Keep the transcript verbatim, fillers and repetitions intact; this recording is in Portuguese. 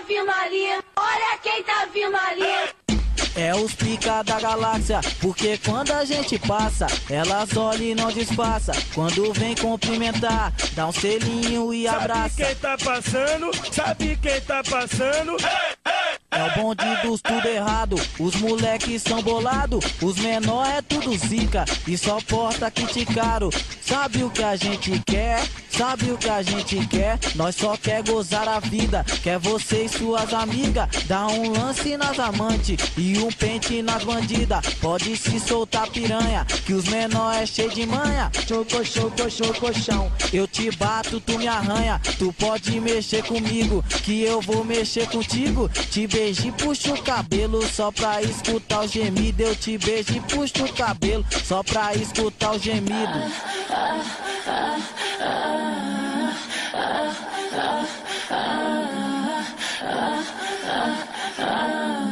vindo ali, olha quem tá vindo ali. É os pica da galáxia, porque quando a gente passa, elas olham e não disfarça. Quando vem cumprimentar, dá um selinho e abraça. Sabe quem tá passando? Sabe quem tá passando? É o bonde dos tudo errado, os moleques são bolado, os menor é tudo zica e só porta que te caro. Sabe o que a gente quer? Sabe o que a gente quer? Nós só quer gozar a vida, quer você e suas amigas. Dá um lance nas amantes e um pente nas bandidas. Pode se soltar piranha, que os menor é cheio de manha. Choco, choco, choco, chão. Eu te bato, tu me arranha. Tu pode mexer comigo, que eu vou mexer contigo. Te beijo e puxo o cabelo, só pra escutar o gemido. Eu te beijo e puxo o cabelo, só pra escutar o gemido. Ah, ah, ah, ah, ah, ah, ah.